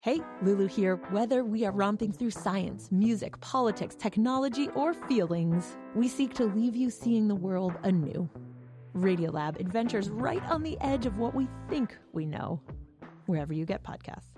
Hey, Lulu here. Whether we are romping through science, music, politics, technology, or feelings, we seek to leave you seeing the world anew. Radiolab adventures right on the edge of what we think we know, wherever you get podcasts.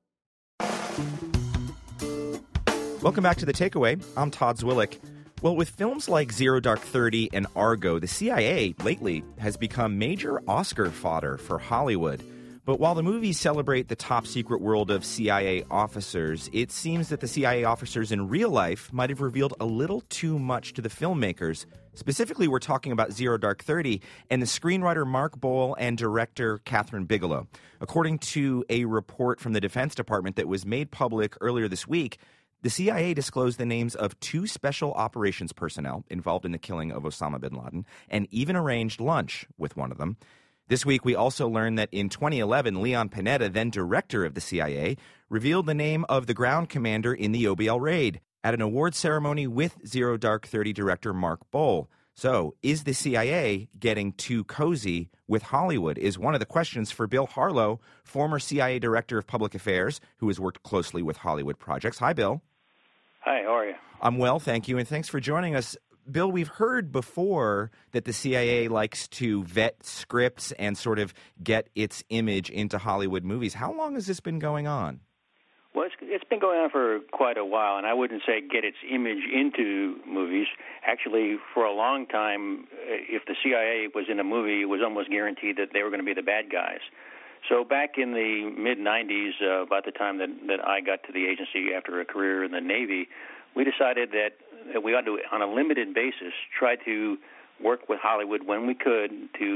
Welcome back to The Takeaway. I'm Todd Zwillick. Well, with films like Zero Dark 30 and Argo, the CIA lately has become major Oscar fodder for Hollywood. But while the movies celebrate the top-secret world of CIA officers, it seems that the CIA officers in real life might have revealed a little too much to the filmmakers. Specifically, we're talking about Zero Dark 30 and the screenwriter Mark Boal and director Kathryn Bigelow. According to a report from the Defense Department that was made public earlier this week, the CIA disclosed the names of 2 special operations personnel involved in the killing of Osama bin Laden and even arranged lunch with one of them. This week, we also learned that in 2011, Leon Panetta, then director of the CIA, revealed the name of the ground commander in the OBL raid at an awards ceremony with Zero Dark 30 director Mark Boal. So, is the CIA getting too cozy with Hollywood is one of the questions for Bill Harlow, former CIA Director of Public Affairs, who has worked closely with Hollywood projects. Hi, Bill. Hi, how are you? I'm well, thank you, and thanks for joining us. Bill, we've heard before that the CIA likes to vet scripts and sort of get its image into Hollywood movies. How long has this been going on? Well, it's been going on for quite a while, and I wouldn't say get its image into movies. Actually, for a long time, if the CIA was in a movie, it was almost guaranteed that they were going to be the bad guys. So back in the mid-'90s, about the time that I got to the agency after a career in the Navy, we decided that we ought to, on a limited basis, try to work with Hollywood when we could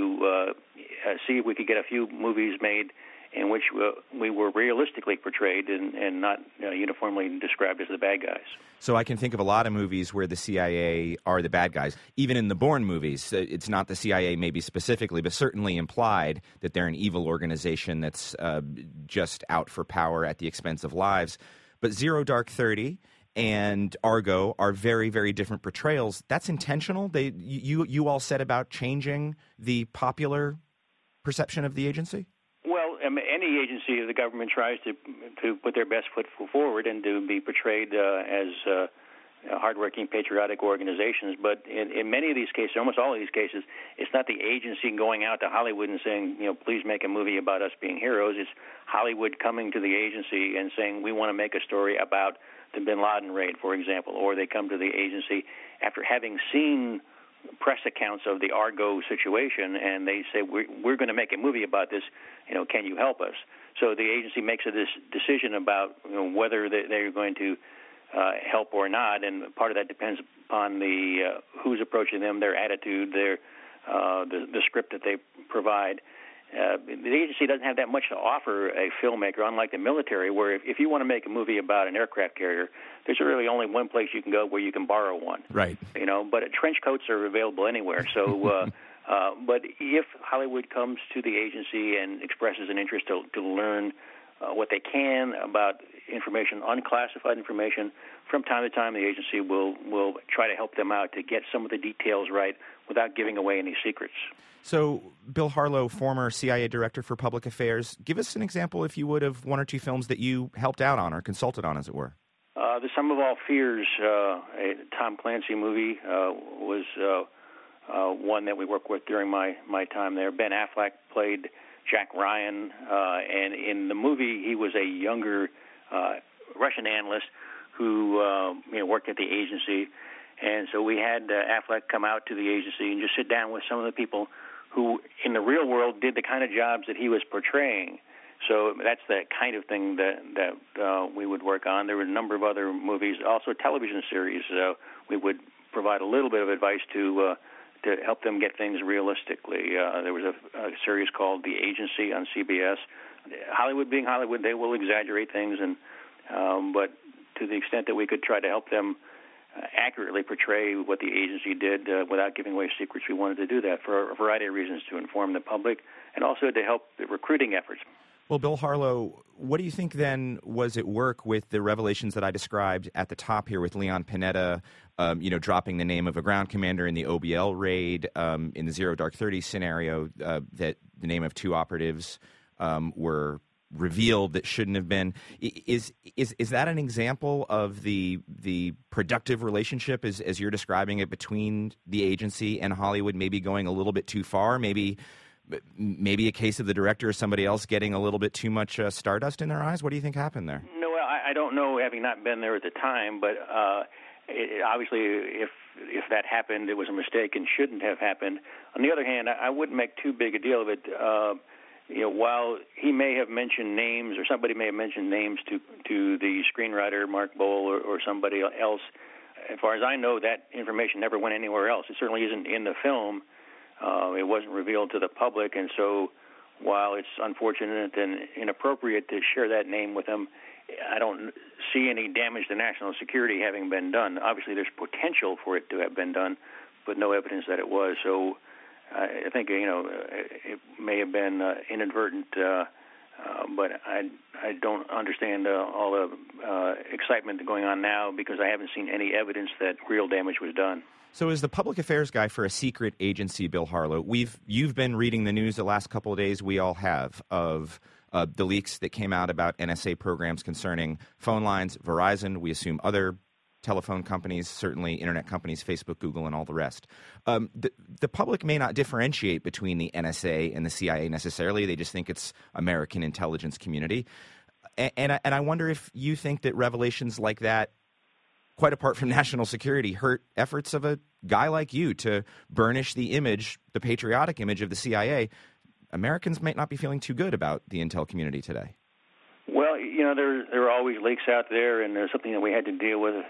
to see if we could get a few movies made in which we were realistically portrayed and not uniformly described as the bad guys. So I can think of a lot of movies where the CIA are the bad guys. Even in the Bourne movies, it's not the CIA maybe specifically, but certainly implied that they're an evil organization that's just out for power at the expense of lives. But Zero Dark 30 and Argo are very, very different portrayals. That's intentional? You all said about changing the popular perception of the agency? Well, any agency of the government tries to put their best foot forward and to be portrayed as hardworking, patriotic organizations. But in many of these cases, almost all of these cases, it's not the agency going out to Hollywood and saying, please make a movie about us being heroes. It's Hollywood coming to the agency and saying, we want to make a story about the bin Laden raid, for example. Or they come to the agency after having seen press accounts of the Argo situation, and they say, we're going to make a movie about this, can you help us? So the agency makes a decision about whether they're going to help or not, and part of that depends upon the who's approaching them, their attitude, the script that they provide. The agency doesn't have that much to offer a filmmaker, unlike the military, where if you want to make a movie about an aircraft carrier, there's really only one place you can go where you can borrow one. Right. But trench coats are available anywhere. So, but if Hollywood comes to the agency and expresses an interest to learn what they can about information, unclassified information, from time to time the agency will try to help them out to get some of the details right without giving away any secrets. So, Bill Harlow, former CIA Director for Public Affairs, give us an example, if you would, of 1 or 2 films that you helped out on or consulted on, as it were. The Sum of All Fears, a Tom Clancy movie, was one that we worked with during my time there. Ben Affleck played Jack Ryan, and in the movie he was a younger Russian analyst who worked at the agency. And so we had Affleck come out to the agency and just sit down with some of the people who, in the real world, did the kind of jobs that he was portraying. So that's the kind of thing that we would work on. There were a number of other movies, also television series. We would provide a little bit of advice to help them get things realistically. There was a series called The Agency on CBS. Hollywood being Hollywood, they will exaggerate things, but to the extent that we could try to help them accurately portray what the agency did without giving away secrets, we wanted to do that for a variety of reasons, to inform the public and also to help the recruiting efforts. Well, Bill Harlow, what do you think then was at work with the revelations that I described at the top here with Leon Panetta, dropping the name of a ground commander in the OBL raid, in the Zero Dark 30 scenario, that the name of 2 operatives were revealed that shouldn't have been. Is that an example of the productive relationship as you're describing it between the agency and Hollywood maybe going a little bit too far? Maybe a case of the director or somebody else getting a little bit too much stardust in their eyes? What do you think happened there? No, I don't know, having not been there at the time, but obviously if that happened, it was a mistake and shouldn't have happened. On the other hand, I wouldn't make too big a deal of it. While he may have mentioned names, or somebody may have mentioned names to the screenwriter, Mark Boal, or somebody else, as far as I know, that information never went anywhere else. It certainly isn't in the film. It wasn't revealed to the public, and so while it's unfortunate and inappropriate to share that name with them, I don't see any damage to national security having been done. Obviously, there's potential for it to have been done, but no evidence that it was. So I think, it may have been inadvertent, but I don't understand all the excitement going on now because I haven't seen any evidence that real damage was done. So as the public affairs guy for a secret agency, Bill Harlow, you've been reading the news the last couple of days, we all have, of the leaks that came out about NSA programs concerning phone lines, Verizon, we assume other telephone companies, certainly internet companies, Facebook, Google, and all the rest. The public may not differentiate between the NSA and the CIA necessarily. They just think it's American intelligence community. And I wonder if you think that revelations like that, quite apart from national security, hurt efforts of a guy like you to burnish the image, the patriotic image of the CIA. Americans might not be feeling too good about the intel community today. Well, there are always leaks out there, and there's something that we had to deal with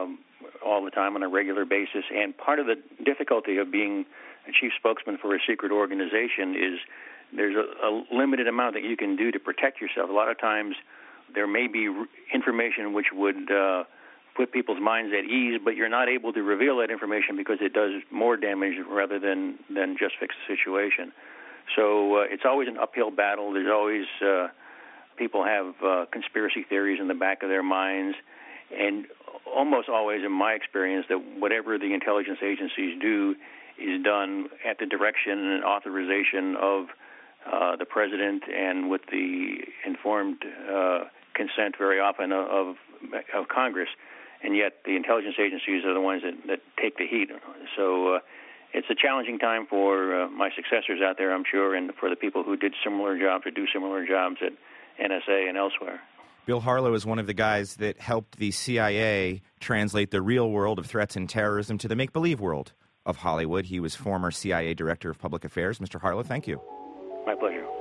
all the time on a regular basis. And part of the difficulty of being a chief spokesman for a secret organization is there's a limited amount that you can do to protect yourself. A lot of times there may be information which would put people's minds at ease, but you're not able to reveal that information because it does more damage rather than just fix the situation. So it's always an uphill battle. There's always people have conspiracy theories in the back of their minds, and almost always, in my experience, that whatever the intelligence agencies do is done at the direction and authorization of the president and with the informed consent very often of Congress. And yet the intelligence agencies are the ones that take the heat. So it's a challenging time for my successors out there, I'm sure, and for the people who did similar jobs or do similar jobs at NSA and elsewhere. Bill Harlow is one of the guys that helped the CIA translate the real world of threats and terrorism to the make-believe world of Hollywood. He was former CIA Director of Public Affairs. Mr. Harlow, thank you. My pleasure.